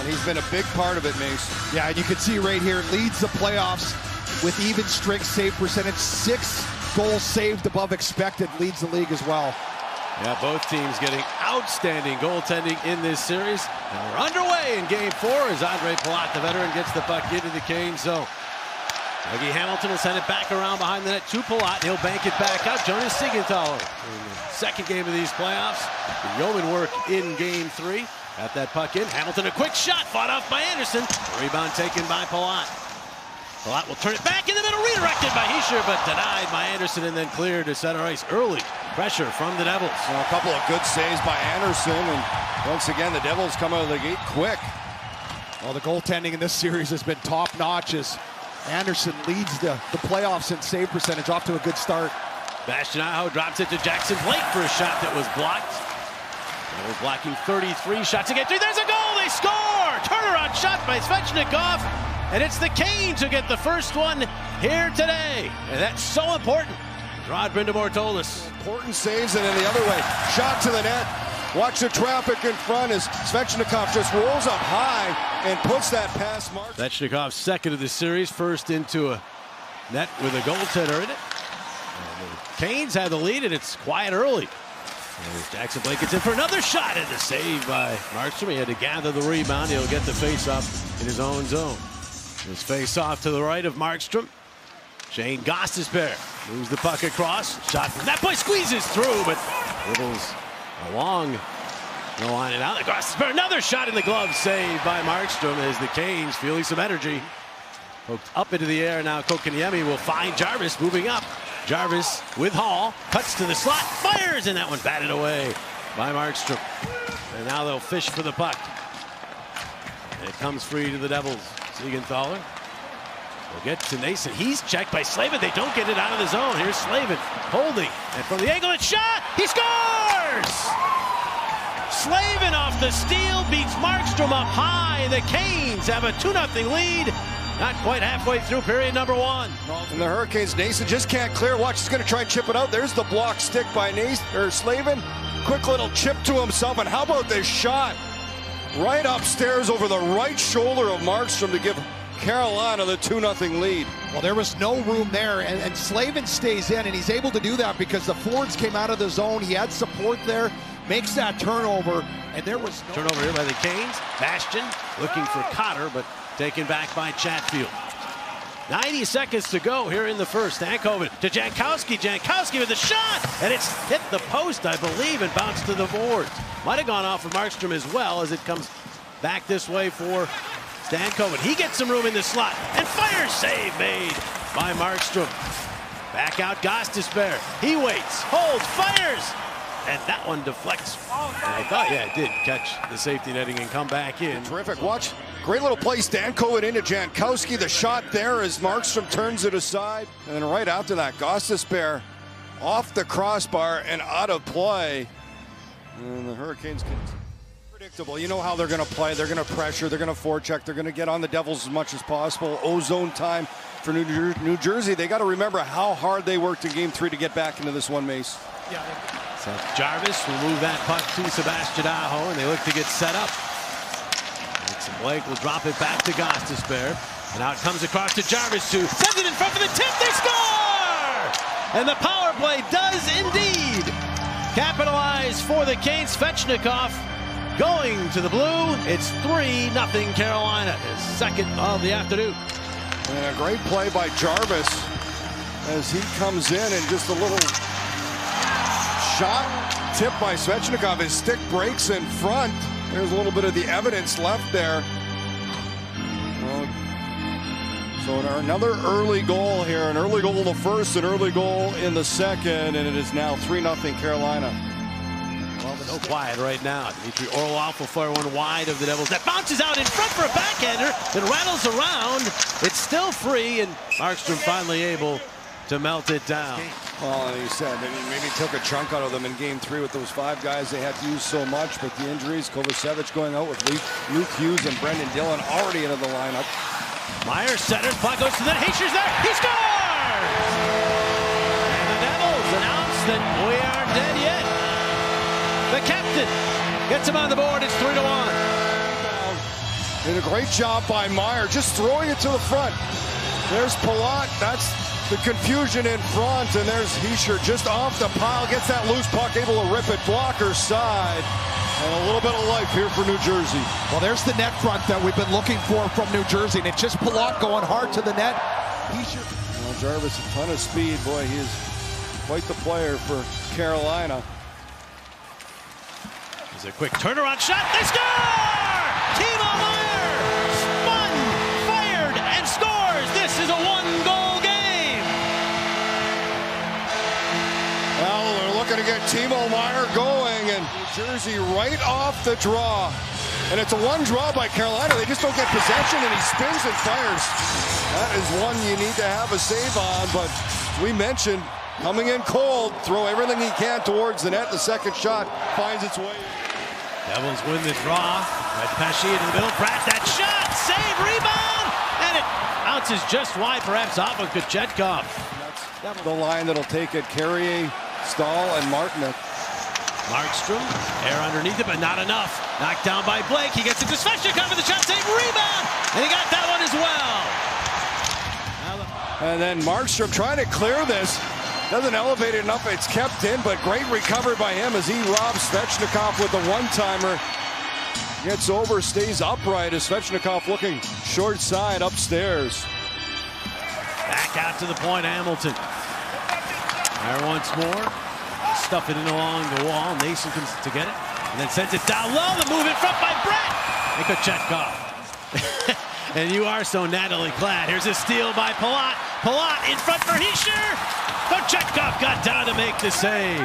he's been a big part of it, Mace. Yeah, and you can see right here, leads the playoffs with even strength save percentage. 6 goals saved above expected, leads the league as well. Yeah, both teams getting outstanding goaltending in this series. And we're underway in Game 4 as Andre Palat, the veteran, gets the puck into the Canes zone. Dougie Hamilton will send it back around behind the net to Palat. He'll bank it back out. Jonas Siegenthaler in the second game of these playoffs. The yeoman work in Game 3. Got that puck in. Hamilton, a quick shot, fought off by Anderson. Rebound taken by Palat. Palat will turn it back in the middle, redirected by Hischier, but denied by Anderson, and then cleared to center ice. Early pressure from the Devils. Well, a couple of good saves by Anderson, and once again, the Devils come out of the gate quick. Well, the goaltending in this series has been top-notch as Anderson leads the playoffs in save percentage, off to a good start. Sebastian Aho drops it to Jackson Blake for a shot that was blocked. Devils blocking 33 shots again. There's a goal! They score! Turnaround shot by Svechnikov. And it's the Canes who get the first one here today. And that's so important. Rod Brindamore told us. Important saves, and then the other way. Shot to the net. Watch the traffic in front as Svechnikov just rolls up high and puts that past Mark. Svechnikov's second of the series, first into a net with a goaltender in it. And the Canes had the lead, and it's quiet early. There's Jackson Blake gets in for another shot, and the save by Markstrom. He had to gather the rebound. He'll get the face-off in his own zone. His face-off to the right of Markstrom. Shane Gostisbehere moves the puck across. Shot from that point, squeezes through, but dribbles along the line and out. Gostisbehere, another shot in the glove, saved by Markstrom as the Canes feeling some energy. Poked up into the air now. Kotkaniemi will find Jarvis moving up. Jarvis with Hall, cuts to the slot, fires, and that one batted away by Markstrom. And now they'll fish for the puck. And it comes free to the Devils. Siegenthaler will get to Nason. He's checked by Slavin. They don't get it out of the zone. Here's Slavin holding. And from the angle, it's shot. He scores! Slavin off the steal beats Markstrom up high. The Canes have a 2-0 lead. Not quite halfway through period number 1. And the Hurricanes, Nason just can't clear. Watch, he's going to try and chip it out. There's the block stick by Slavin. Quick little chip to himself. And how about this shot? Right upstairs over the right shoulder of Markstrom to give Carolina the 2-0 lead. Well, there was no room there, and Slavin stays in, and he's able to do that because the forwards came out of the zone. He had support there, makes that turnover, and there was no turnover here by the Canes. Bastian looking for Cotter, but taken back by Chatfield. 90 seconds to go here in the first. Stankoven to Jankowski. Jankowski with a shot, and it's hit the post, I believe, and bounced to the boards. Might have gone off of Markstrom as well as it comes back this way for Stankoven. He gets some room in the slot, and fire save made by Markstrom. Back out Gostisbehere. He waits, holds, fires, and that one deflects. And I thought, yeah, it did catch the safety netting and come back in. Terrific. Watch. Great little play. Stankoven into Jankowski. The shot there as Markstrom turns it aside. And then right after that, Gostisbehere off the crossbar and out of play. And the Hurricanes can... Predictable. You know how they're going to play. They're going to pressure. They're going to forecheck. They're going to get on the Devils as much as possible. Ozone time for New Jersey. They got to remember how hard they worked in Game 3 to get back into this one, Mace. Yeah. So Jarvis will move that puck to Sebastian Aho, and they look to get set up. Blake will drop it back to Gostisbehere. And now it comes across to Jarvis, who sends it in front for the tip. They score! And the power play does indeed capitalize for the Canes. Svechnikov going to the blue. It's 3-0 Carolina, his second of the afternoon. And a great play by Jarvis as he comes in, and just a little shot tipped by Svechnikov. His stick breaks in front. There's a little bit of the evidence left there. So another early goal here. An early goal in the first, an early goal in the second, and it is now 3-0 Carolina. Well, no quiet right now. Dmitry Orlov will fire one wide of the Devils. That bounces out in front for a backhander. Then rattles around. It's still free, and Markstrom finally able to melt it down. Well, he said maybe took a chunk out of them in Game 3 with those 5 guys they had to use so much, but the injuries, Kovacevic going out with Luke Hughes and Brendan Dillon already into the lineup. Myers centers, puck goes to the Hischier's there, he scores! And the Devils announce that we aren't dead yet. The captain gets him on the board, it's 3-1. Did a great job by Meier, just throwing it to the front. There's Palat, that's the confusion in front, and there's Hischier just off the pile, gets that loose puck, able to rip it, blocker side, and a little bit of life here for New Jersey. Well, there's the net front that we've been looking for from New Jersey, and it's just Palat going hard to the net. Hischier. Well, Jarvis, a ton of speed. Boy, he is quite the player for Carolina. There's a quick turnaround shot. They score! Timo Meier spun, fired, and scores. This is a one-goal game. Well, they're looking to get Timo Meier going, and New Jersey right off the draw. And it's a one draw by Carolina. They just don't get possession, and he spins and fires. That is one you need to have a save on, but we mentioned coming in cold, throw everything he can towards the net. The second shot finds its way. Devils win the draw. Red Pesce in the middle. Pratt, that shot, save, rebound, and it bounces just wide, perhaps off of Kochetkov. That's the line that'll take it. Carrier, Stahl, and Martinook. Markstrom, air underneath it, but not enough. Knocked down by Blake. He gets it to Svechnikov with the shot, save, rebound, and he got that one as well. And then Markstrom trying to clear this. Doesn't elevate it enough. It's kept in, but great recovery by him as he robs Svechnikov with a one-timer. Gets over, stays upright as Svechnikov looking short side upstairs. Back out to the point, Hamilton. There once more. Stuff it in along the wall. Nason comes to get it. And then sends it down low. The move in front by Brett. And Kochetkov. And you are so nattily clad. Here's a steal by Palat. Palat in front for Hischier. Kochetkov got down to make the save.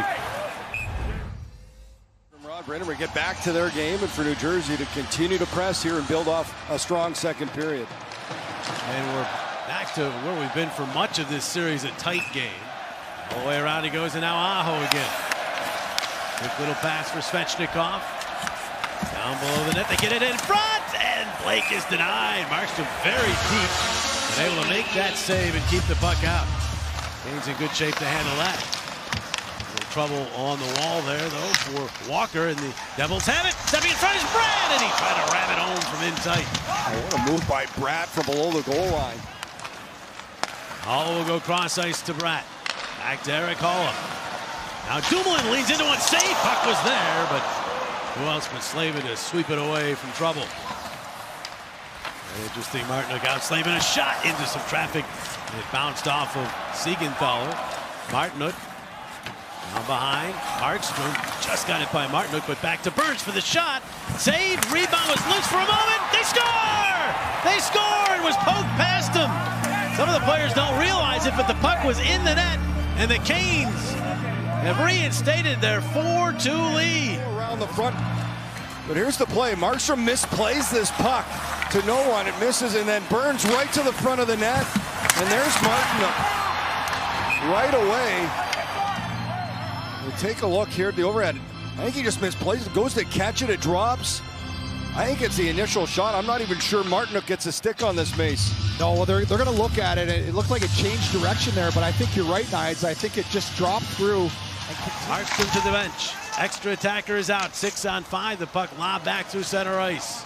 From Rod Brennan, we get back to their game, and for New Jersey to continue to press here and build off a strong second period. And we're back to where we've been for much of this series, a tight game. All the way around he goes, and now Aho again. Quick little pass for Svechnikov. Down below the net, they get it in front, and Blake is denied. Markstrom very deep, and able to make that save and keep the puck out. Kane's in good shape to handle that. A little trouble on the wall there, though, for Walker, and the Devils have it. Stepping in front is Brad, and he tried to ram it home from in tight. What a move by Bratt from below the goal line. Hall will go cross ice to Bratt. Back to Eric Hall. Now Dumoulin leans into one. Save. Puck was there, but who else but Slavin to sweep it away from trouble? Interesting, Martinook out Slavin, a shot into some traffic. And it bounced off of Siegenthaler. Martinook now behind. Markstrom just got it by Martinook, but back to Burns for the shot. Save. Rebound was loose for a moment. They score! They score! It was poked past them. Some of the players don't realize it, but the puck was in the net, and the Canes have reinstated their 4-2 lead. Around the front, but here's the play. Markstrom misplays this puck to no one. It misses, and then Burns right to the front of the net, and there's Martinook right away. We'll take a look here at the overhead. I think he just misplays it, goes to catch it, it drops. I think it's the initial shot. I'm not even sure Martinook gets a stick on this, Mace. No, well, they're going to look at it. It looked like it changed direction there, but I think you're right, Nides. I think it just dropped through. Markstrom to the bench. Extra attacker is out. 6-on-5. The puck lobbed back through center ice.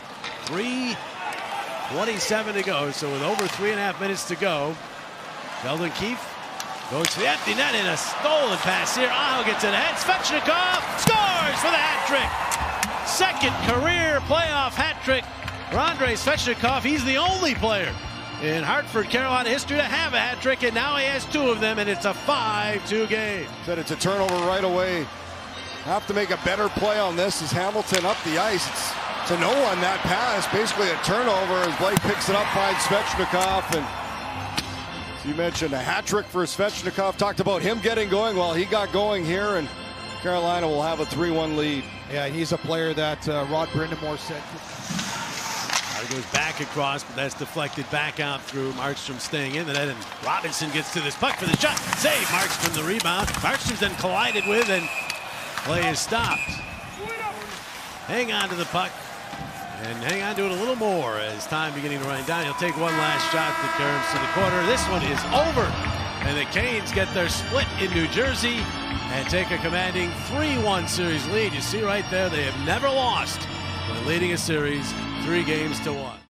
3:27 to go. So with over 3.5 minutes to go, Sheldon Keefe goes to the empty net in a stolen pass here. Aho gets it ahead. Svechnikov scores for the hat trick. Second career playoff hat trick for Andrei Svechnikov. He's the only player in Hartford, Carolina history to have a hat trick, and now he has two of them, and it's a 5-2 game. Said it's a turnover right away. Have to make a better play on this as Hamilton up the ice. It's to no one that pass, basically a turnover as Blake picks it up, finds Svechnikov, and as you mentioned, a hat trick for Svechnikov. Talked about him getting going. Well, he got going here, and Carolina will have a 3-1 lead. Yeah, he's a player that Rod Brindamore said. It goes back across, but that's deflected back out through. Markstrom staying in the net, and Robinson gets to this puck for the shot. Save. Markstrom the rebound. Markstrom's then collided with, and play is stopped. Hang on to the puck, and hang on to it a little more as time beginning to run down. He'll take one last shot that carries to the corner. This one is over, and the Canes get their split in New Jersey and take a commanding 3-1 series lead. You see right there, they have never lost when leading a series 3-1.